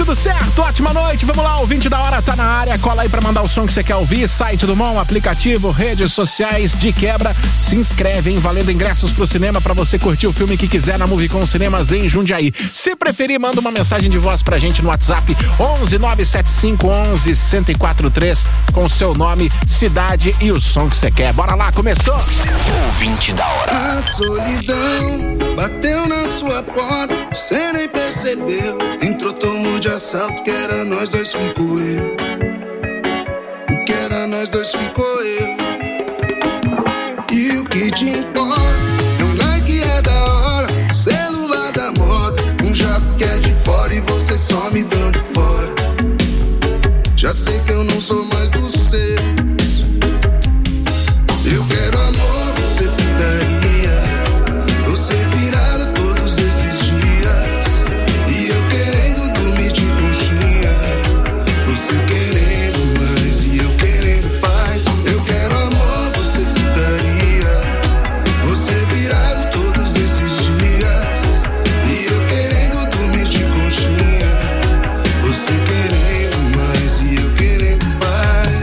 tudo certo? Ótima noite, vamos lá, ouvinte da hora tá na área, cola aí pra mandar o som que você quer ouvir, site do Mon, aplicativo, redes sociais, de quebra, se inscreve, hein, valendo ingressos pro cinema pra você curtir o filme que quiser na Movicon Cinemas em Jundiaí. Se preferir, manda uma mensagem de voz pra gente no WhatsApp 11 975 11 1043 com seu nome, cidade e o som que você quer. Bora lá, começou! Ouvinte da hora. A solidão bateu na sua porta, você nem percebeu. Entrou, tomou de assalto, que era nós dois, ficou eu. O que era nós dois, ficou eu. E o que te importa? É um like, é da hora, celular da moda, um jato que é de fora e você só me dando fora. Já sei que eu não sou mais do seu. Eu quero amor, você putaria, você virada todos esses dias. E eu querendo dormir de conchinha, você querendo mais e eu querendo paz. Eu quero amor, você putaria, você virado todos esses dias. E eu querendo dormir de conchinha, você querendo mais e eu querendo paz.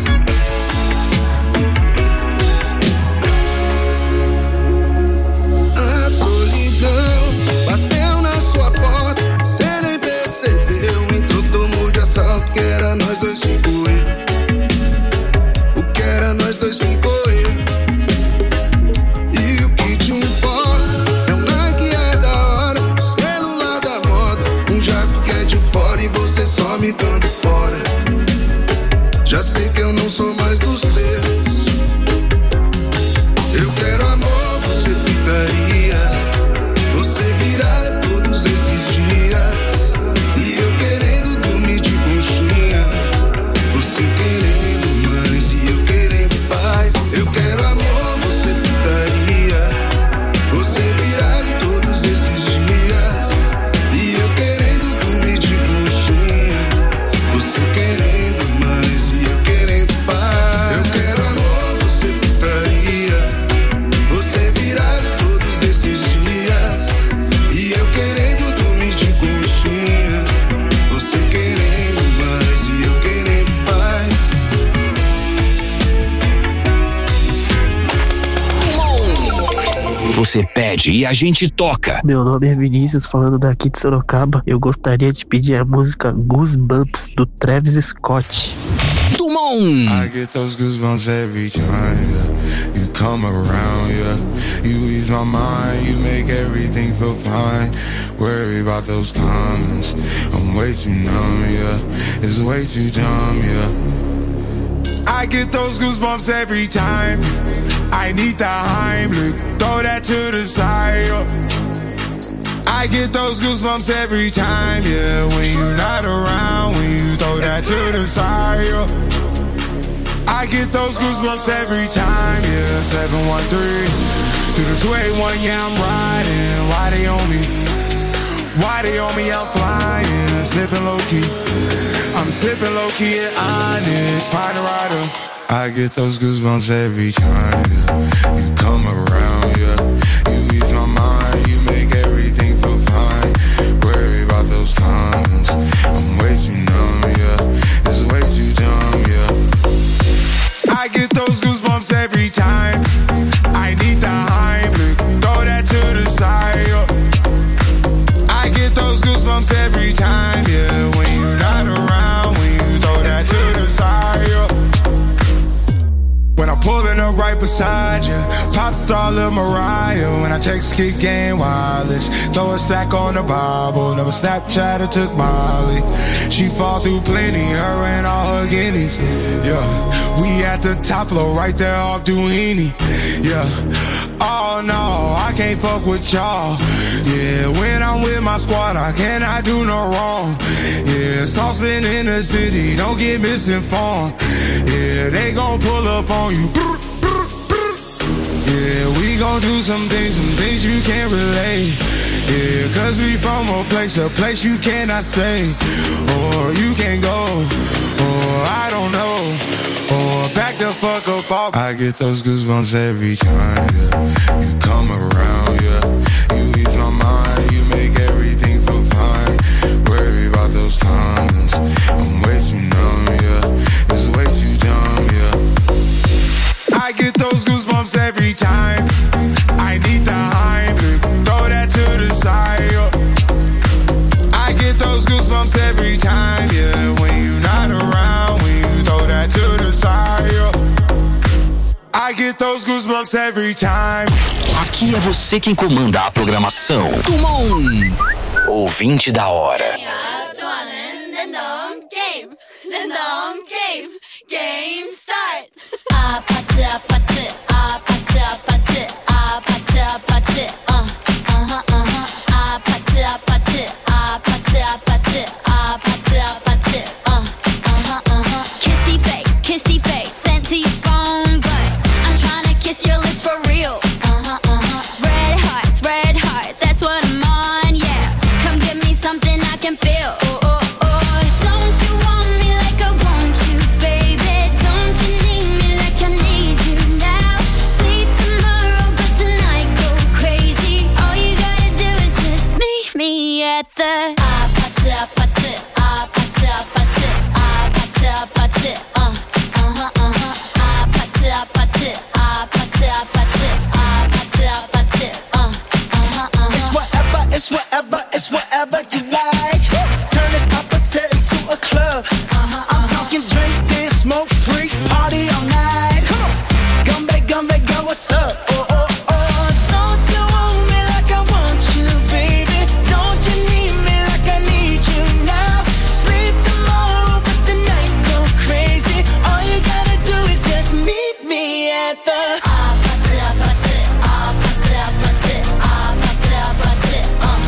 A solidão bateu na sua porta, cê nem percebeu. Entrou, tomou de assalto, que era nós dois, ficou eu. O que era nós dois, ficou eu. E o que te importa? É um Nike, é da hora, celular da moda, um jato que é de fora e você só me dando fora. Já sei que eu não sou mais dos seus. Eu quero amor, você ficaria, você virada todos esses dias. E eu querendo dormir de conchinha, você querendo mais e eu querendo paz. Eu quero amor, você ficaria, você virado todos esses dias. E eu querendo dormir de conchinha, você querendo mais e eu querendo paz. Eu quero amor, você ficaria, você virado todos esses dias. E eu querendo dormir de conchinha, você querendo mais e eu querendo paz. Você pede e a gente toca. Meu nome é Vinícius, falando daqui de Sorocaba. Eu gostaria de pedir a música Goosebumps, do Travis Scott. Dumont. I get those goosebumps every time, yeah. You come around, yeah. You ease my mind, you make everything feel fine. Worry about those comments, I'm way too numb, yeah. It's way too dumb, yeah. I get those goosebumps every time. I need the Heimlich, throw that to the side, yeah. I get those goosebumps every time, yeah. When you're not around, when you throw that to the side, yeah. I get those goosebumps every time, yeah. 713 through the 281, yeah, I'm riding. Why they on me? Why they on me? I'm flying, slipping low key. I'm slipping low key at Onyx, find a rider. I get those goosebumps every time, yeah. You come around, yeah. You ease my mind, you make everything feel fine. Worry about those comments, I'm way too numb, yeah. It's way too dumb, yeah. I get those goosebumps every time. I need the Heimlich, throw that to the side, yeah. I get those goosebumps every time, yeah. When you're not around, when you throw that to the side, yeah. When I'm pulling up right beside you, pop star Lil Mariah. When I text kick game wireless, throw a stack on the Bible. Never Snapchat or took Molly. She fall through plenty, her and all her guineas. Yeah, we at the top floor, right there off Duini. Yeah, oh no, I can't fuck with y'all. Yeah, when I'm with my squad, I cannot do no wrong. Yeah, saucepan in the city, don't get misinformed. Yeah, they gon' pull up on you. Yeah, we gon' do some things you can't relate. Yeah, cause we from a place you cannot stay. Or you can't go, or I don't know. Or back the fuck up off. I get those goosebumps every time, yeah. You come around, yeah. You ease my mind, you make everything feel fine. Worry about those comments. those goosebumps every time. Aqui é você quem comanda a programação. Dumont, ouvinte da hora. Game start. 아파트 아파트 아파트 아파트 아파트 아파트 아파트 아파트 아파트 아파트 아파트 아파트 kissy face sent to your phone but I'm trying to kiss your lips for real. Red hearts, that's what I'm on, yeah. Come give me something I can feel. Don't you want me like I want you, baby? Don't you need me like I need you now? Sleep tomorrow, but tonight go crazy. All you gotta do is just meet me at the 아파트 아파트 아파트 아파트 아파트 아파트 아파트 아파트 아파트 아파트 아파트 아파트 It's whatever you like. Turn this opposite into a club. I'm talking drink, this, smoke, freak, party all night. Come on, come back, girl, what's up? Don't you want me like I want you, baby? Don't you need me like I need you now? Sleep tomorrow, but tonight go crazy. All you gotta do is just meet me at the 아파트 아파트 아파트 아파트 아파트 아파트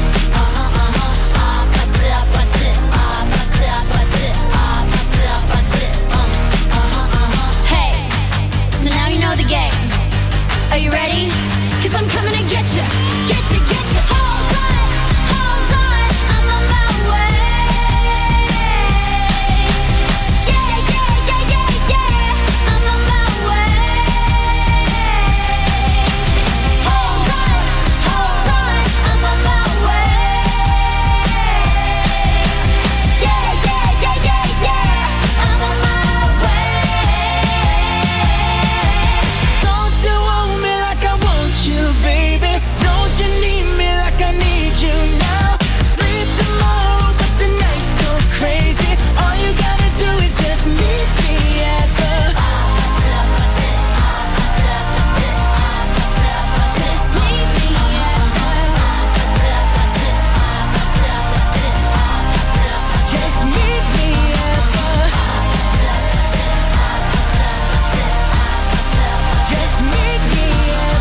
Hey, so now you know the game. Are you ready? 'Cause I'm coming to get you, get you, get you. Hold on, I'm on my way. Yeah, I'm on my way. Hold on, I'm on my way. Yeah, I'm on my way. Don't you want me like I want you, baby? Don't you need me like I need you now? Sleep tomorrow, but tonight go crazy. All you gotta do is just meet me at the Just meet me at just meet me at the just meet me at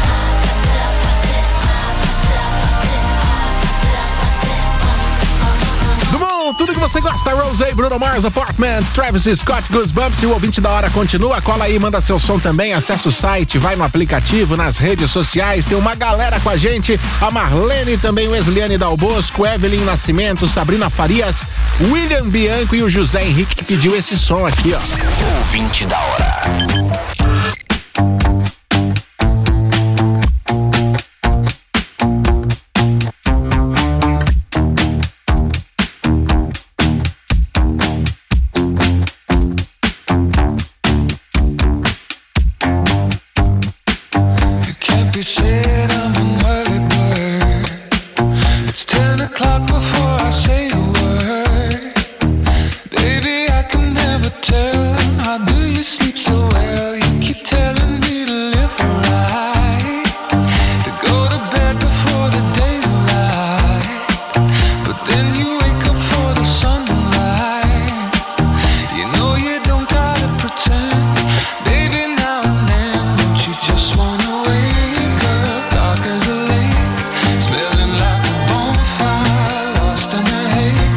Dumont, tudo que você gosta. Rose, Bruno Mars, Apartments, Travis Scott, Goosebumps. E o ouvinte da hora continua. Cola aí, manda seu som também. Acesse o site, vai no aplicativo, nas redes sociais. Tem uma galera com a gente. A Marlene, também o Esliane Dal Bosco, Evelyn Nascimento, Sabrina Farias, William Bianco e o José Henrique que pediu esse som aqui, ó. Ouvinte da hora. It can't be said I'm an early bird. It's 10 o'clock before I say a word. Baby, I can never tell. How do you sleep so well? You keep telling me to live right, to go to bed before the daylight. But then you wake up for the sunrise. You know you don't gotta pretend. Baby, now and then, don't you just wanna wake up dark as a lake, smelling like a bonfire, lost in the haze.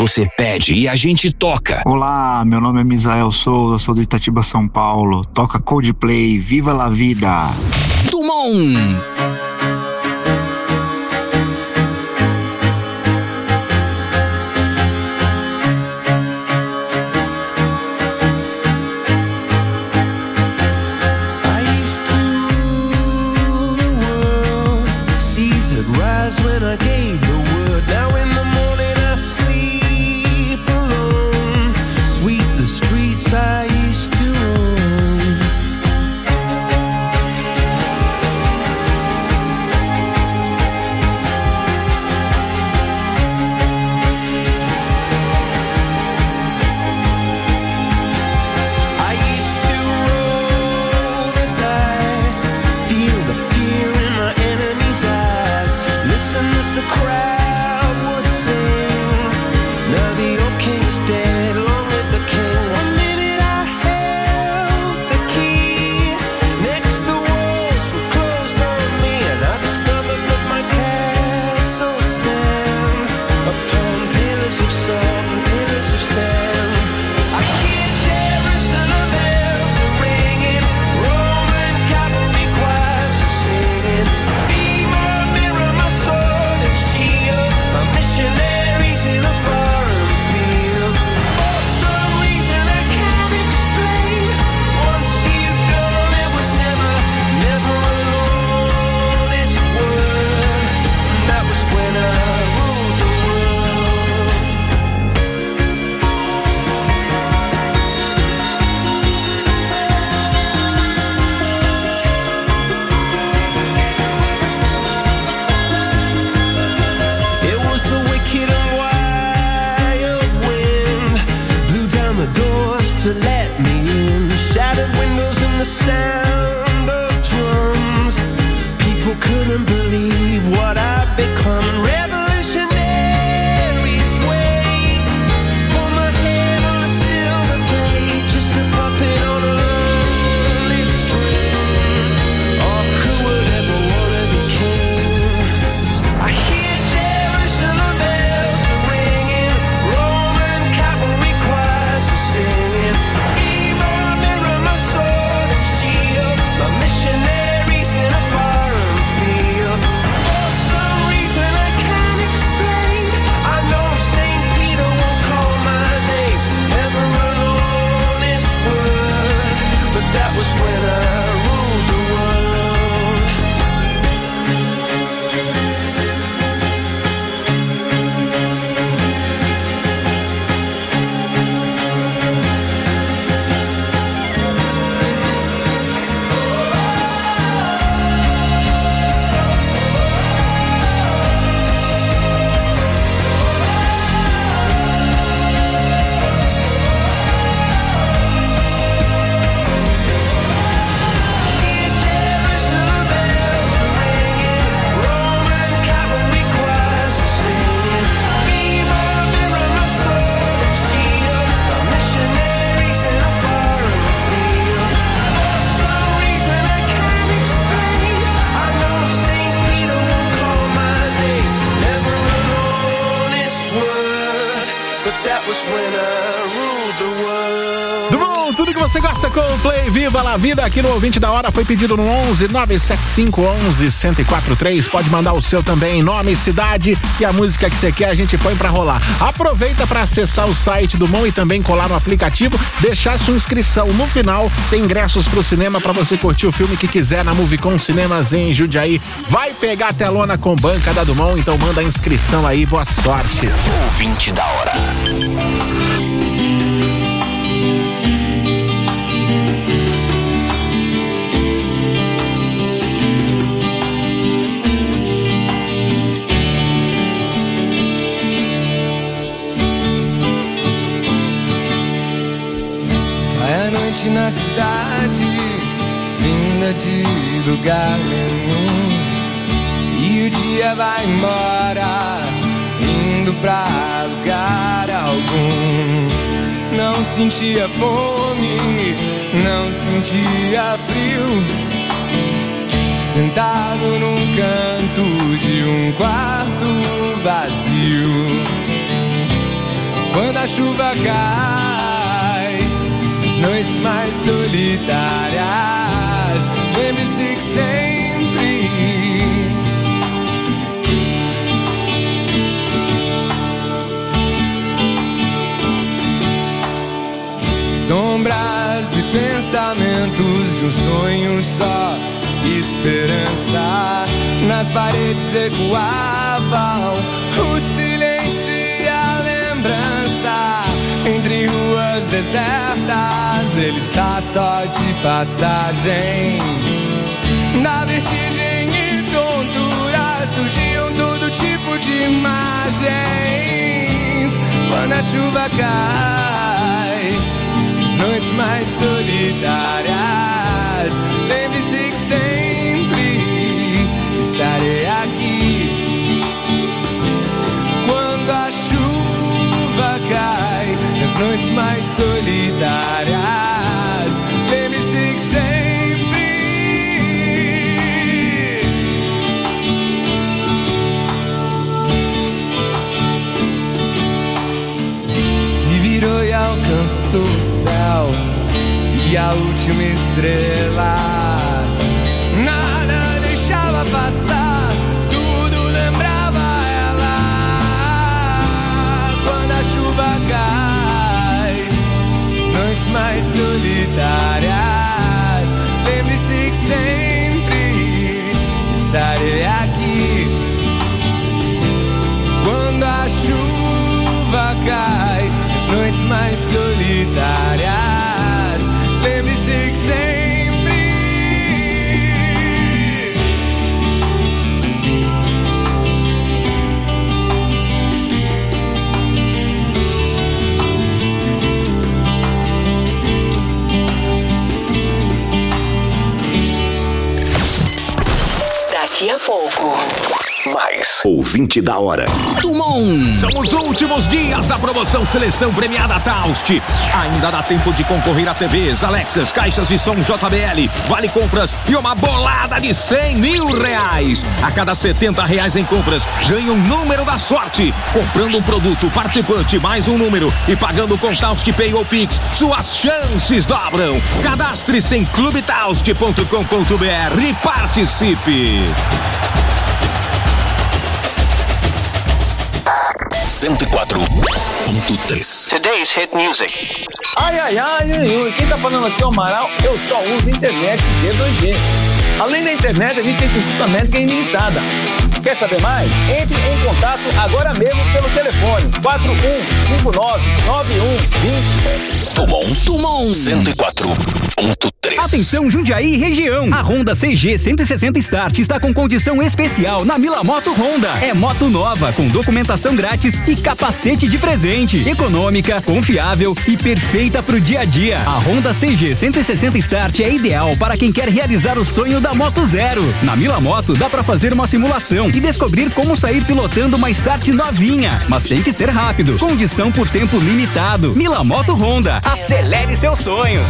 você pede e a gente toca. Olá, meu nome é Misael Souza, sou de Itatiba, São Paulo. Toca Coldplay, Viva la Vida. Dumont. When I gave the word, now in the morning I sleep alone. Sweep the streets I used to own. I used to roll the dice, feel the fear in my enemy's eyes. Listen as the crowd would sing. Now the old king is dead, long live the king. 1 minute I held the key. Next the walls were closed on me, and I discovered that my castle stand upon pillars of salt and pillars of sand. I hear Jerusalem bells are ringing, Roman cavalry choirs are singing. Be my mirror, my sword and shield, my missionaries in a foreign field. For some reason I can't explain, once you've gone it was never, never an honest word. And that was when I ruled the world. It was the wicked and wild wind, blew down the doors to let me in, shattered windows and the sound of drums. People couldn't believe what I'd become. Revolutionaries wait for my head on a silver plate, just a puppet on a lonely string. Oh, who would ever want to be king? I hear Jerusalem bells are ringing, Roman cavalry choirs are singing. Be my mirror, my sword and shield, my missionaries in a foreign field. For some reason I can't explain, I know St. Peter won't call my name, never an honest word. But that was when I ruled the world. Hear Jerusalem bells are ringing, Roman cavalry choirs are singing. Be my mirror, my sword and shield, my missionaries in a foreign field. For some reason I can't explain, I know St. Peter won't call my name, never an honest word. But that was when I ruled the world. Dumont, tudo que você gosta com o Play Viva la Vida aqui no Ouvinte da Hora foi pedido no 11 975 11 1043. Pode mandar o seu também, nome, cidade e a música que você quer, a gente põe pra rolar. Aproveita pra acessar o site do Dumont e também colar no aplicativo, deixar sua inscrição. No final tem ingressos pro cinema pra você curtir o filme que quiser na Movicon Cinemas em Jundiaí. Vai pegar a telona com banca da Dumont, então manda a inscrição aí, boa sorte. Ouvinte da Hora. Vai a noite na cidade, vinda de lugar nenhum, e o dia vai embora, indo pra lugar algum. Não sentia fome, não sentia frio, sentado num canto de um quarto vazio. quando a chuva cai, as noites mais solitárias, lembre-se que sempre sombras e pensamentos de um sonho só, esperança nas paredes ecoavam, o silêncio e a lembrança entre ruas desertas, ele está só de passagem. Na vertigem e tontura surgiam todo tipo de imagens quando a chuva cai, as noites mais solitárias, lembre-se que sempre estarei aqui. Quando a chuva cai, nas noites mais solitárias, lembre-se que sempre se virou e alcançou o céu e a última estrela. Nada deixava passar, tudo lembrava ela. Quando a chuva cai, as noites mais solitárias, lembre-se que sempre estarei aqui. Quando a chuva cai, as noites mais solitárias, lembre-se que sempre daqui a pouco. Mais ouvinte da hora. Tumon. São os últimos dias da promoção Seleção Premiada Taust. Ainda dá tempo de concorrer a TVs, Alexas, caixas de som JBL, vale compras e uma bolada de R$100 mil. A cada R$70 em compras, ganha um número da sorte. Comprando um produto, participante mais um número e pagando com Taust Pay ou Pix, suas chances dobram. Cadastre-se em clubetaust.com.br e participe. 104.3 Today's Hit Music. Ai, quem tá falando aqui é o Amaral, eu só uso internet G2G. Além da internet, a gente tem consulta médica ilimitada. Quer saber mais? Entre em contato agora mesmo pelo telefone 41599120. Tumon 104.3. Atenção Jundiaí e região. A Honda CG 160 Start está com condição especial na Mila Moto Honda. É moto nova com documentação grátis e capacete de presente. Econômica, confiável e perfeita pro dia a dia. A Honda CG 160 Start é ideal para quem quer realizar o sonho da Moto Zero. Na Mila Moto dá para fazer uma simulação e descobrir como sair pilotando uma Start novinha, mas tem que ser rápido. Condição por tempo limitado. Mila Moto Honda. Acelere seus sonhos.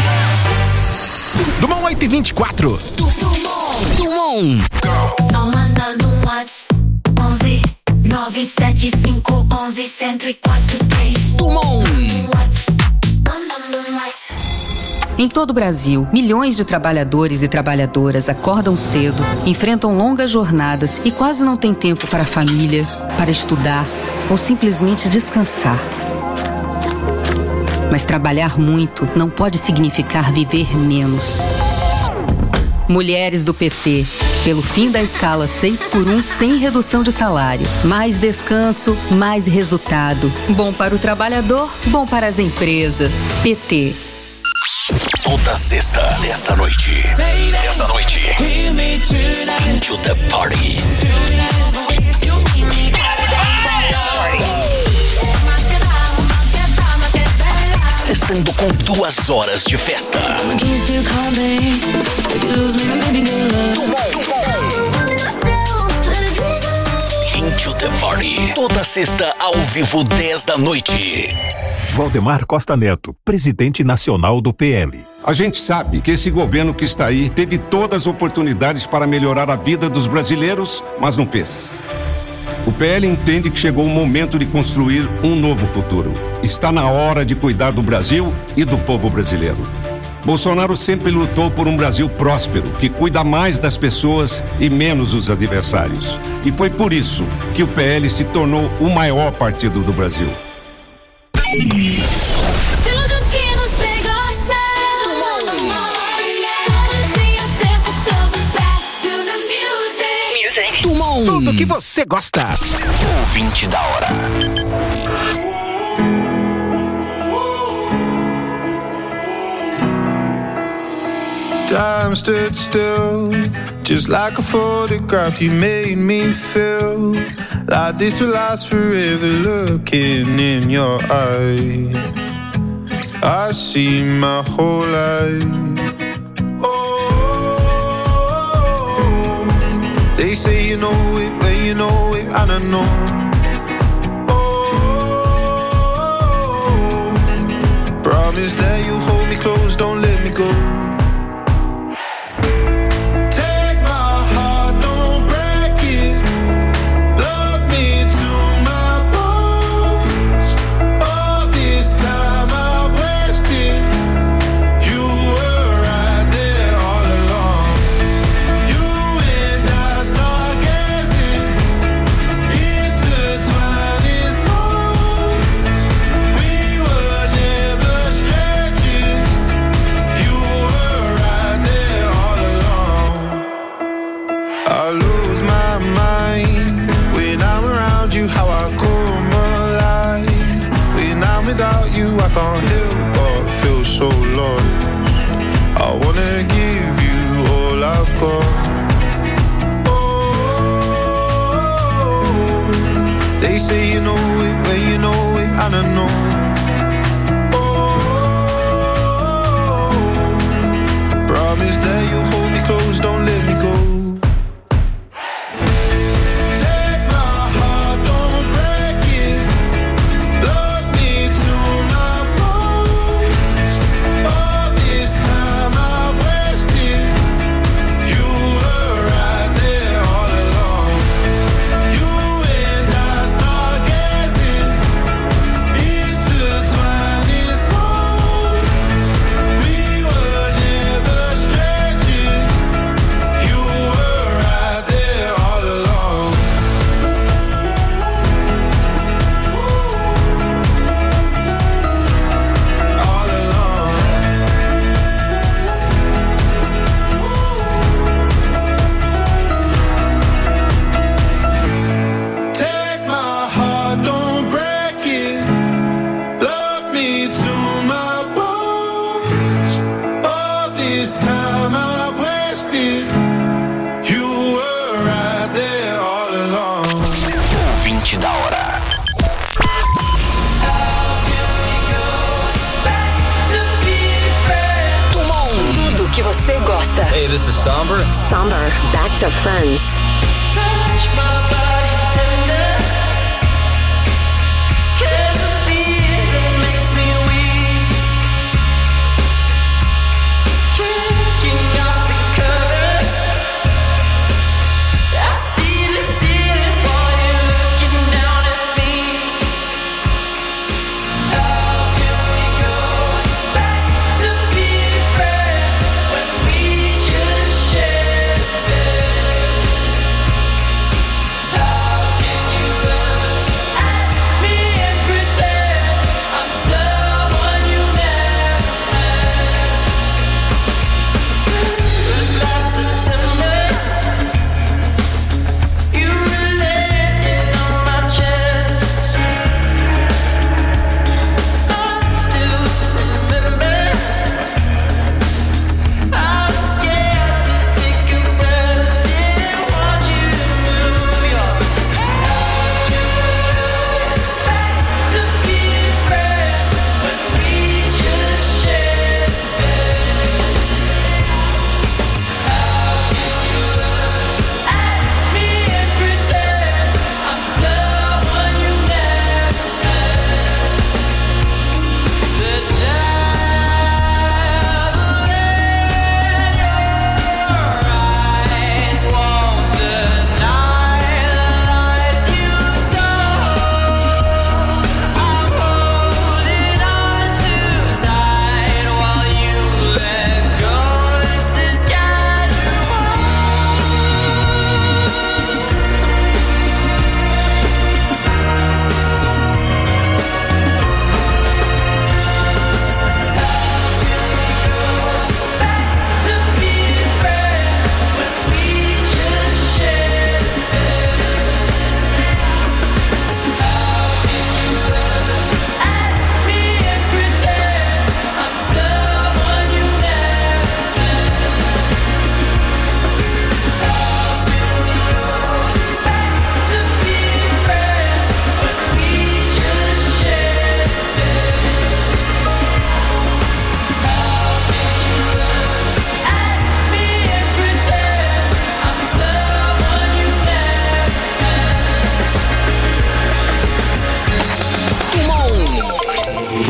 Tumon 8h24. Tumon. Só manda no WhatsApp 11 975 11 1043. Tumon. Em todo o Brasil, milhões de trabalhadores e trabalhadoras acordam cedo, enfrentam longas jornadas e quase não têm tempo para a família, para estudar ou simplesmente descansar. Mas trabalhar muito não pode significar viver menos. Mulheres do PT, pelo fim da escala 6x1 sem redução de salário. Mais descanso, mais resultado. Bom para o trabalhador, bom para as empresas. PT. Toda sexta, desta noite. Into the party. Sextando com 2 horas de festa. Into the party. Toda sexta ao vivo 10 da noite. Valdemar Costa Neto, presidente nacional do PL. A gente sabe que esse governo que está aí teve todas as oportunidades para melhorar a vida dos brasileiros, mas não fez. O PL entende que chegou o momento de construir um novo futuro. Está na hora de cuidar do Brasil e do povo brasileiro. Bolsonaro sempre lutou por um Brasil próspero, que cuida mais das pessoas e menos dos adversários. E foi por isso que o PL se tornou o maior partido do Brasil. Tudo que você gosta. Ouvinte da hora. Time stood still, just like a photograph. You made me feel like this will last forever. Looking in your eyes, I see my whole life. They say you know it when you know it, I don't know. Oh, promise that you hold me close, don't let me go. Take my heart, don't break it. Love me to my bones. All this time I've wasted. You were right there all along. You and I stargazing, intertwining souls. We were never strangers. You were right there all along. I lose my mind when I'm around you. How I come alive when I'm without you. I can't help but feel so lost. I wanna give you all I've got. They say you know it when you know it, I don't know. Promise that you'll hold me close, don't let me go. Take my heart, don't break it. Love me to my bones. All this time I wasted. You were right there all along. You and I stargazing, intertwining souls. We were never strangers. You were right there all along. All along. Take my heart, don't break it. Love me to my bones. All this time I've wasted. You were right there all along. Ouvinte da hora. Tudo que você gosta. Hey, this is Somber. Somber, Back to Friends. Touch my body tender, 'cause a feeling makes me weak. Kicking out the covers, I see the ceiling while you're looking down at me. How can we go back to being friends when we just shared a bed?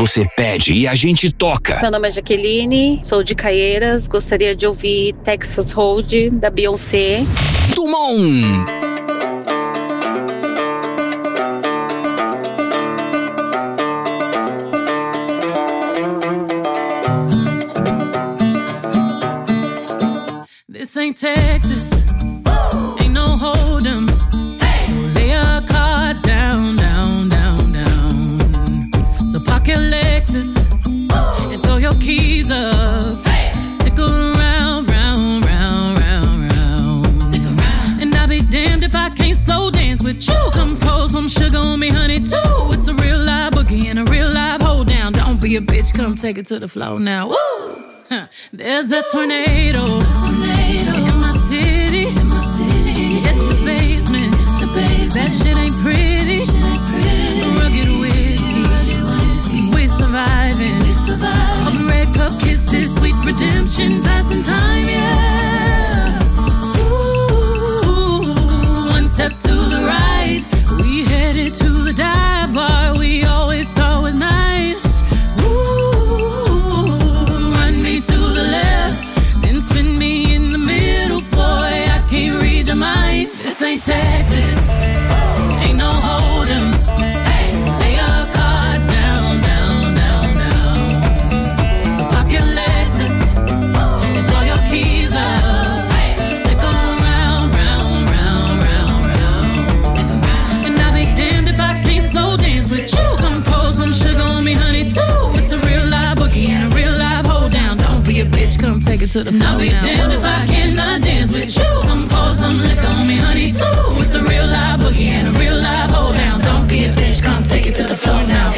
você pede e a gente toca. Meu nome é Jaqueline, sou de Caieiras, gostaria de ouvir Texas Hold, da Beyoncé. Dumont! This ain't Texas, ain't no hold'em. So lay your cards down, down, down, down. So park your Lexus and throw your keys up. Stick around, round, round, round, round. Stick around. And I'll be damned if I can't slow dance with you. Come pour some sugar on me, honey, too. It's a real live boogie and a real live hold down. Don't be a bitch, come take it to the floor now. Woo! There's a tornado in my city. Hit the basement. That shit ain't pretty. Rugged whiskey. We surviving. Of red cup kisses, sweet redemption, passing time, yeah. Ooh, one step to the right. We headed to the dive bar we always thought was nice. To the left, then spin me in the middle, boy, I can't read your mind. This ain't Texas, ain't no hold'em. Lay your cards down, down, down, down. So park your Lexus and throw your keys up. Stick around, round, round, round, round. And I'll be damned if I can't slow dance with you. Come pour some sugar on me, honey, too. It's a real live boogie and a real live hold down. Don't be a bitch, come take it to the floor. I'll be damned if I cannot dance with you. Come pour some liquor on me, honey, too. It's a real live boogie and a real live hold down. Don't be a bitch, come take it to the floor now.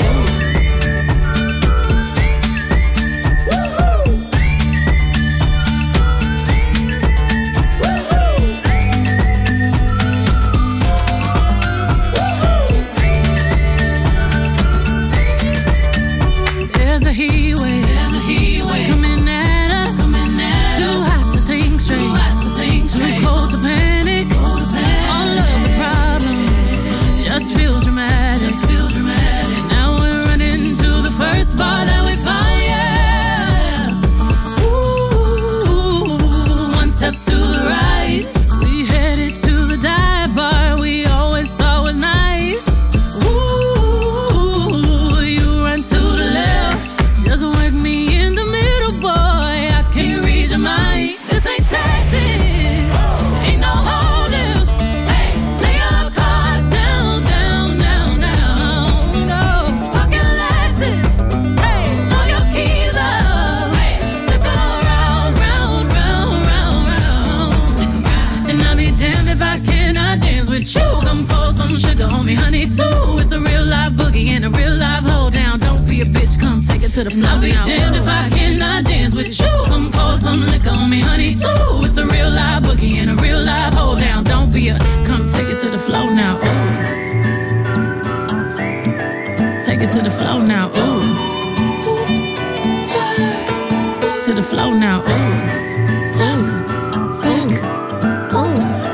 There's a heat wave coming at us. Too hot to think straight. Too cold to panic. All of the problems just feel dramatic. Now we're running to the first bar that we find, yeah. Ooh, one step to the right. We headed to the dive bar we always thought was nice. Ooh, you run to the left. Just work me in the middle, boy, I can't read your mind. This ain't Texas, ain't no hold'em. Lay your cards down, down, down, down. No, pocket Lexus, throw your keys up. Stick around, round, round, round, round. And I'll be damned if I cannot dance with you. Come pour some sugar on me, honey, too. It's a real live boogie and a real live hold down. Don't be a bitch, come take it to the floor. I'll be damned if I cannot dance with you. Come pour some liquor on me, honey, too. It's a real live boogie and a real live hold down. Don't be a, come take it to the floor now. Ooh. Take it to the floor now. Ooh. Oops, Spurs. To the floor now. Ooh. Top, back, oops.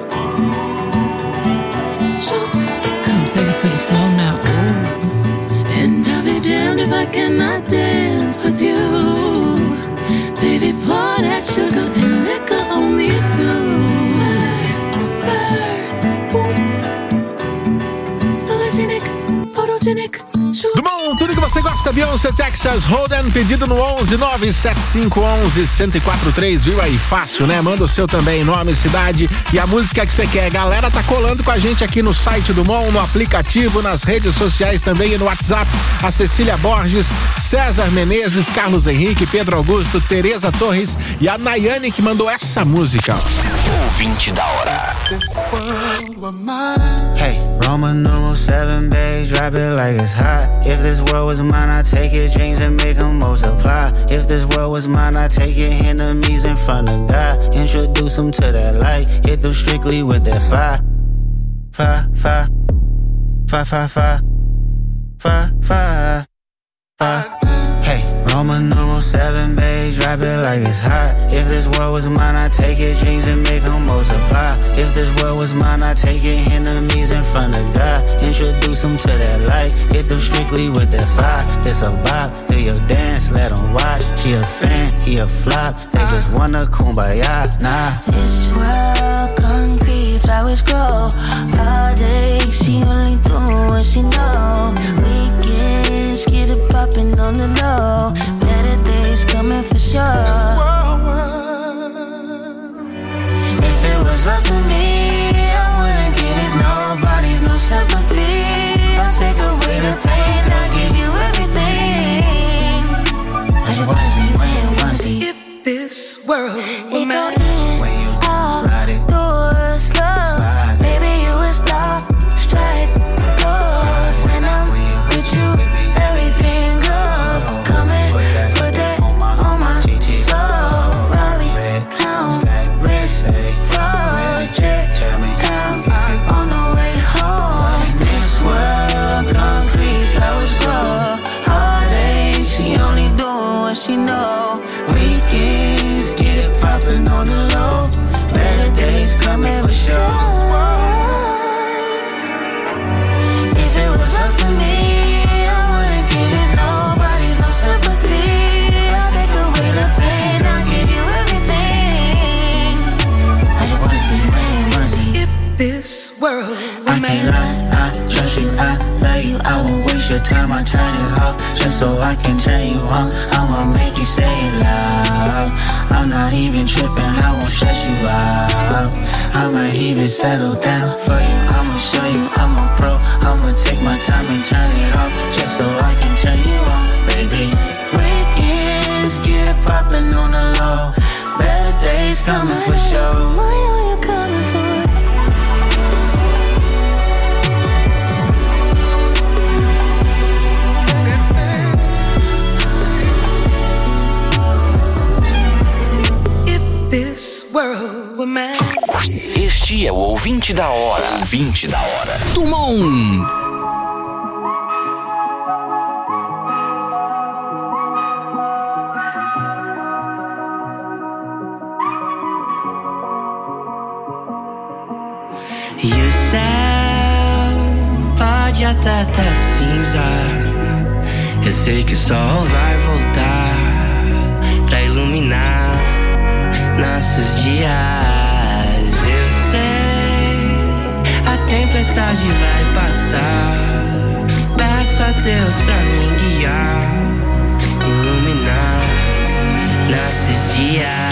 Shoot. Come take it to the floor now. Ooh. And I'll be damned if I cannot dance with you. Baby, pour that sugar and liquor on me too. Spurs, boots, sologenic, photogenic. Dumont, tudo que você gosta, Beyoncé, Texas Hold'em, pedido no 11-97511-1043, viu aí? Fácil, né? Manda o seu também, nome, cidade e a música que você quer. Galera tá colando com a gente aqui no site do Mon, no aplicativo, nas redes sociais também e no WhatsApp. A Cecília Borges, César Menezes, Carlos Henrique, Pedro Augusto, Tereza Torres e a Nayane que mandou essa música. Ouvinte da hora. Hey, Roman numeral 7, babe, drop it like it's hot. If this world was mine, I'd take your dreams and make them multiply. If this world was mine, I'd take your enemies in front of God. Introduce them to that light, hit them strictly with that fire. Fire, fire, fire, fire, fire, fire, fire, fire. Hey, Roman numeral 7, babe, drop it like it's hot. If this world was mine, I'd take your dreams and make them multiply. If this world was mine, I'd take your enemies in front of God. Introduce them to that light, hit them strictly with that fire. It's a vibe, do your dance, let them watch. She a fan, he a flop, they just wanna kumbaya, nah. This world concrete, flowers grow. Heartache, she only do what she know. Weekends, get it poppin' on the low. Better days coming for sure. If it was up to me, I wouldn't give it nobody's no sympathy. I'll take away the pain, I'll give you everything. I just wanna see when, wanna see if this world will matter. When you ride it, doors slow. Baby, you was lost, strike close. And I'm with you, everything goes. Come and put that on my soul. Bobby, clown, wrist, froze, check down on the way home. This world, concrete, flowers grow. Heartache, she only doing what she know. Weekends, get it poppin' on the low. Better days coming for sure. If it was up to me, I wouldn't give it nobody's no sympathy. I'll take away the pain, I'll give you everything. I just wanna see when, wanna see if this world will I can't lie, I trust you, I love you. I won't waste your time, I turn it off just so I can turn you on. I'ma make you say it loud. I'm not even tripping, I won't stress you out. I might even settle down for you. I'ma show you I'm a pro. I'ma take my time and turn it off just so I can turn you on, baby. Weekends, get it poppin' on the low. Better days coming for sure. I know you're coming for it. This world will matter. Este é o ouvinte da hora. Ouvinte da hora. Tumon. E o céu pode até tá cinza. Eu sei que o sol vai voltar pra iluminar nossos dias. Eu sei, a tempestade vai passar. Peço a Deus pra me guiar, iluminar nossos dias.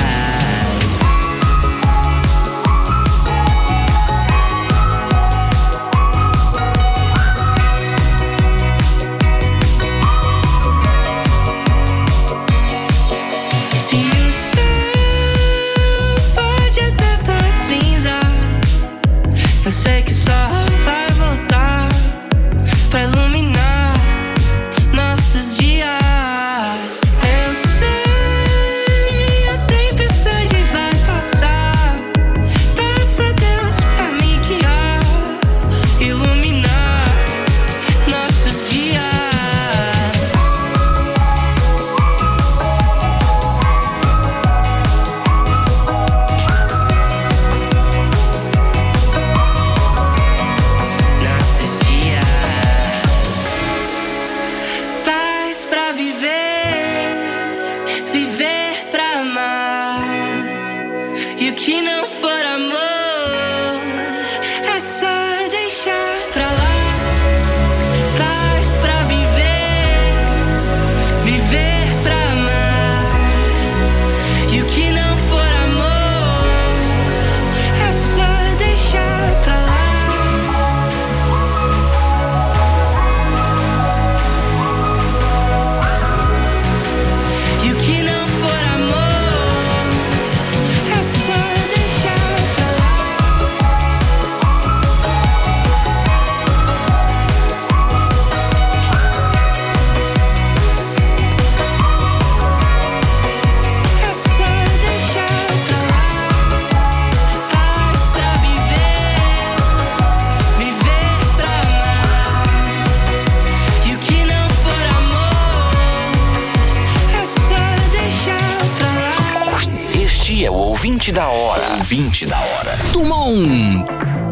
Eu sei que o sol vai voltar pra iluminar nossos dias. Eu sei, a tempestade vai passar. Peço a Deus pra me guiar, iluminar nossos dias. Que não for amor, é só deixar pra lá. Paz pra viver, viver pra amar. E o que não for amor, é só deixar pra lá. E o que não for amor, é só deixar Aqui é o ouvinte da hora. Ouvinte da hora. Dumont.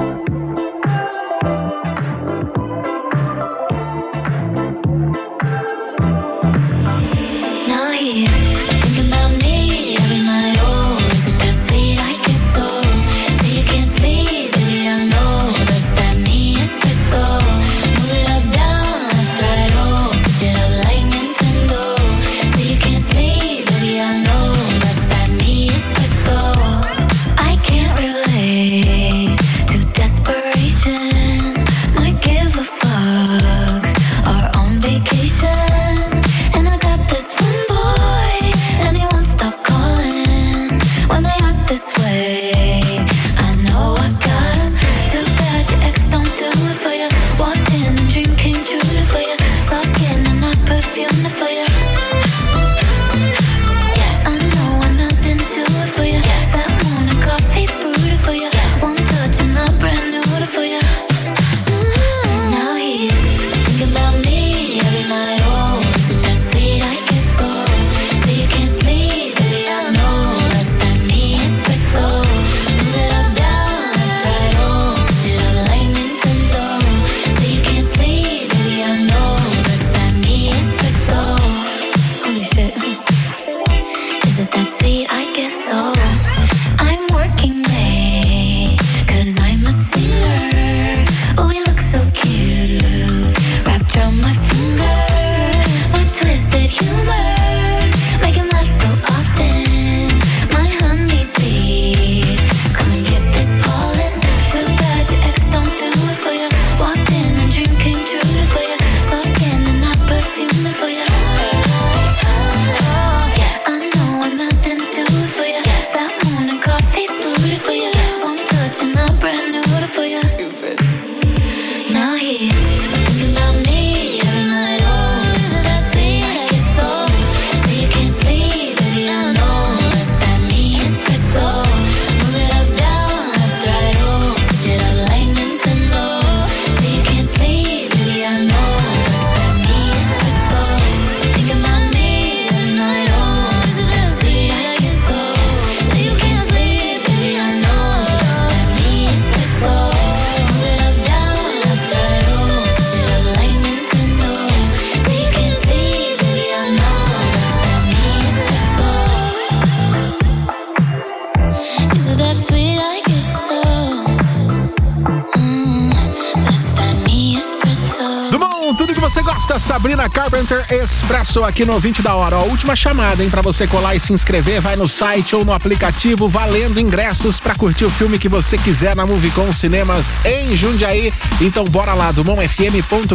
Sabrina Carpenter Expresso aqui no 20 da hora. Ó, última chamada, hein? Pra você colar e se inscrever, vai no site ou no aplicativo, valendo ingressos pra curtir o filme que você quiser na Movicon Cinemas em Jundiaí. Então bora lá, dumontfm.com.br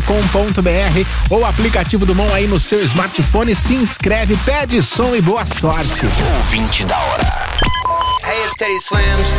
ou aplicativo Dumont aí no seu smartphone, se inscreve, pede som e boa sorte. O 20 da hora. Hey, it's Teddy Swims.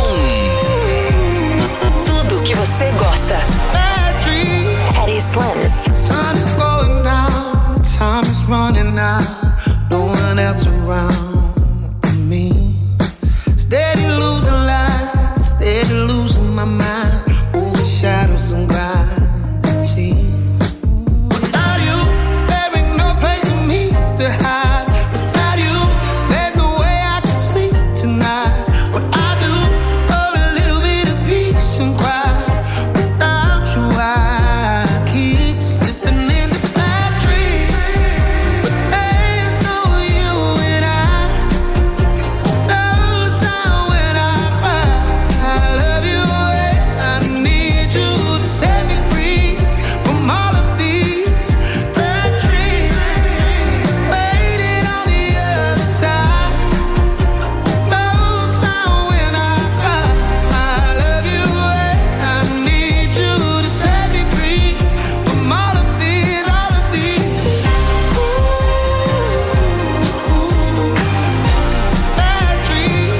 Tudo que você gosta. Teddy Swims. Sun is going down, time is running out, no one else around me. Steady losing light, steady losing my mind, over shadows and gravity. Without you, there ain't no place for me to hide. Without you, there's no way I can sleep tonight. What I do for a little bit of peace and quiet. Without you, I keep slipping into bad dreams. But there's no you and I. No sound when I cry. I love you and I need you to set me free from all of these bad dreams. Waiting on the other side. No sound when I cry. I love you and I need you to set me free from all of these, all of these bad dreams.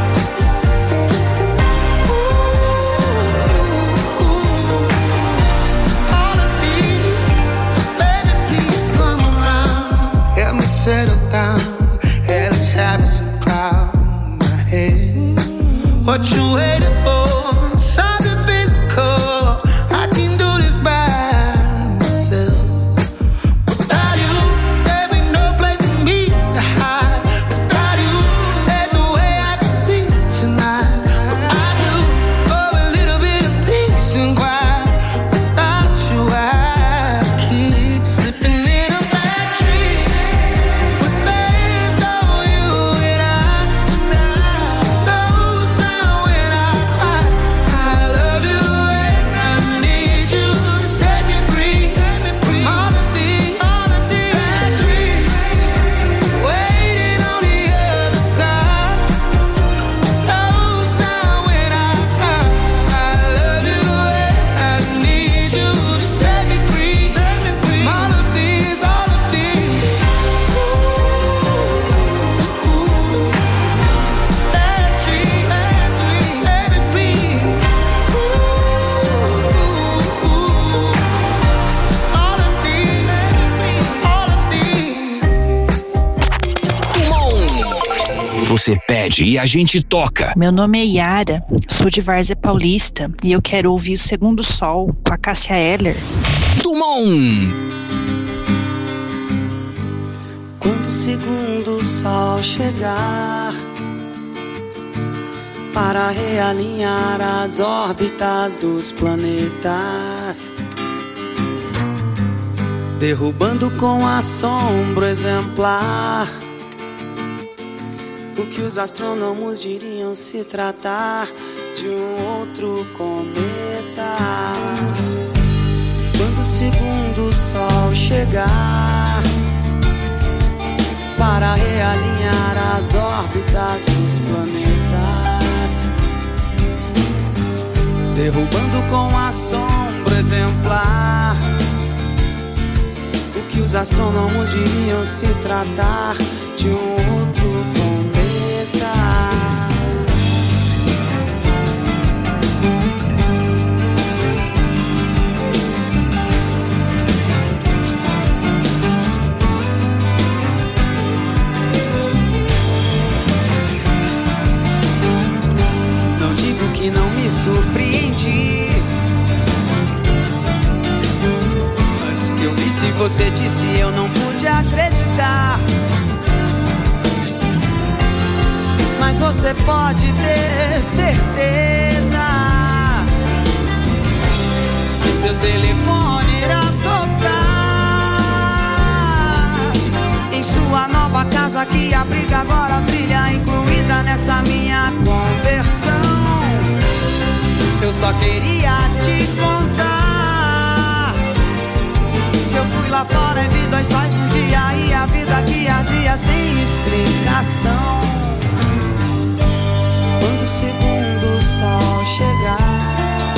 All of these, baby, please come around, help me settle down. Hellish habits and cloud my head. What you waiting for? Something physical. I can do this by myself. Without you, there ain't no place for me to hide. Without you, there's no way I Você pede e a gente toca. Meu nome é Yara, sou de Várzea Paulista e eu quero ouvir o Segundo Sol com a Cássia Eller. Dumont! Quando o segundo sol chegar para realinhar as órbitas dos planetas, derrubando com assombro exemplar o que os astrônomos diriam se tratar de um outro cometa. Quando o segundo sol chegar para realinhar as órbitas dos planetas, derrubando com assombro exemplar o que os astrônomos diriam se tratar de um outro cometa. Não digo que não me surpreendi. Antes que eu visse, você disse, eu não pude acreditar. Mas você pode ter certeza que seu telefone irá tocar em sua nova casa que abriga agora a trilha incluída nessa minha conversão. Eu só queria te contar que eu fui lá fora e vi 2 sóis no dia e a vida que ardia sem explicação. Quando o segundo sol chegar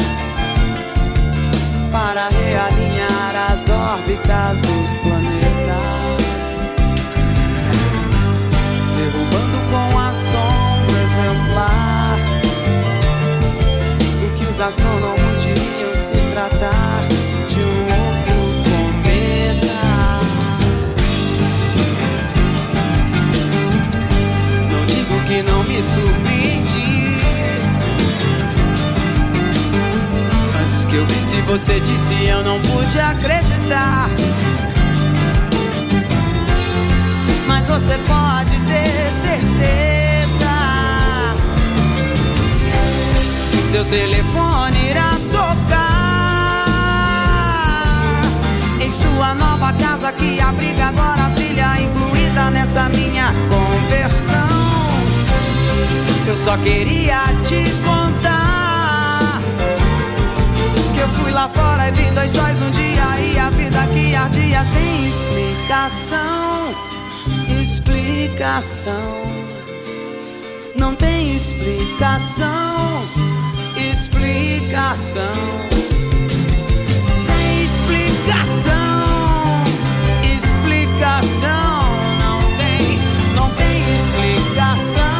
para realinhar as órbitas dos planetas, derrubando com assombro exemplar o que os astrônomos diriam se tratar de um outro cometa. Não digo que não me surpreendi. Antes que eu visse, você disse, eu não pude acreditar. Mas você pode ter certeza que seu telefone irá tocar em sua nova casa que abriga agora a trilha incluída nessa minha conversão. Eu só queria te contar que eu fui lá fora e vi 2 sóis no dia e a vida que ardia sem explicação. Explicação, não tem explicação. Explicação, sem explicação. Explicação, não tem explicação.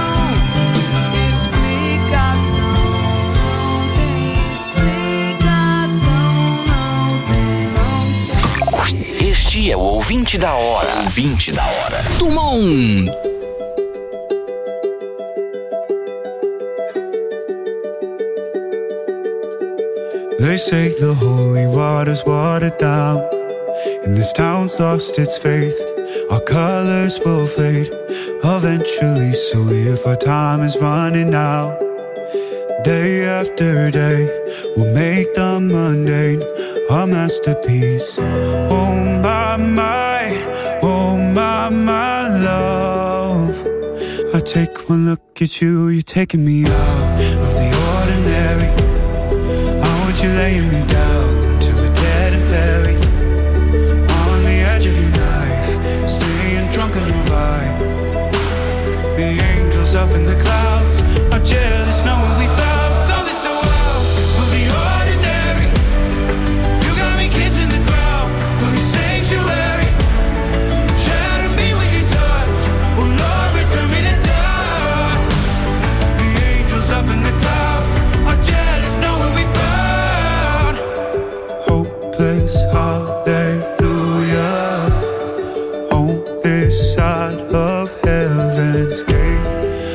Este é o Ouvinte da Hora. Ouvinte da Hora. Dumont. They say the holy water's watered down, and this town's lost its faith. Our colors will fade eventually, so if our time is running out, day after day, we'll make the mundane our masterpiece. Oh my love, I take one look at you, you're taking me out of the ordinary. I want you laying me down till we're dead and buried, on the edge of your knife, staying drunk on your vibe. The angels up in the clouds are jealous knowing we found something so wild of the ordinary. You got me kissing the ground of your sanctuary. Shatter me with your touch, oh Lord, return me to dust. The angels up in the clouds are jealous knowing we found hopeless hallelujah on this side of heaven's gate.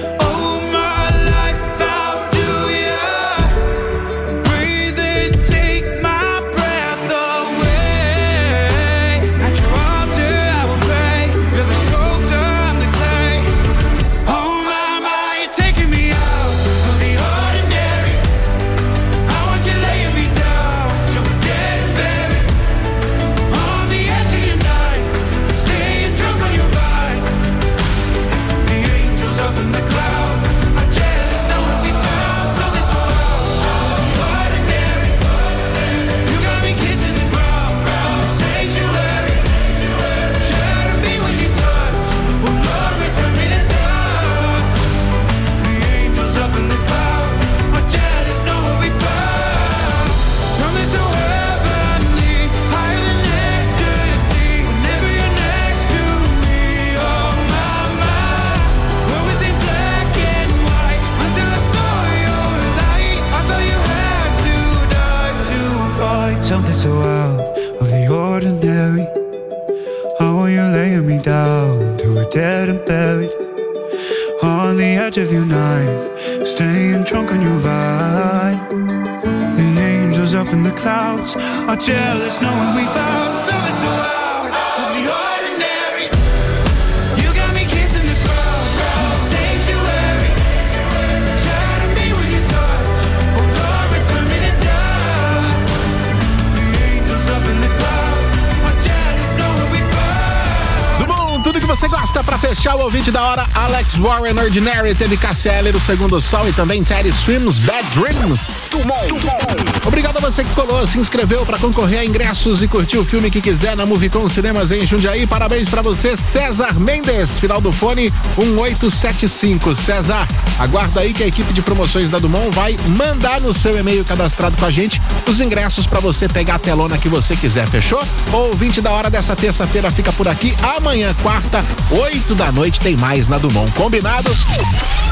so out of the ordinary. How are you laying me down to a dead and buried? On the edge of your knife, staying drunk on your vine. The angels up in the clouds are jealous knowing we found something so out of the ordinary. You got me kissing the ground, the sanctuary. Shadow me with your touch, oh Lord, return me to dust. The angels up in the clouds are jealous knowing we found. Do bom, tudo que você gosta pra fechar o ouvinte da hora. Alex Warren, Ordinary, teve KCL no Segundo Sol e também Teddy Swims, Bad Dreams. Obrigado a você que colou, se inscreveu pra concorrer a ingressos e curtir o filme que quiser na Movicon Cinemas em Jundiaí. Parabéns pra você, César Mendes, final do fone 1875. César, aguarda aí que a equipe de promoções da Dumont vai mandar no seu e-mail cadastrado com a gente os ingressos pra você pegar a telona que você quiser, fechou? O ouvinte da hora dessa terça-feira fica por aqui. Amanhã, quarta, 8 da noite, tem mais na Dumont. Combinado?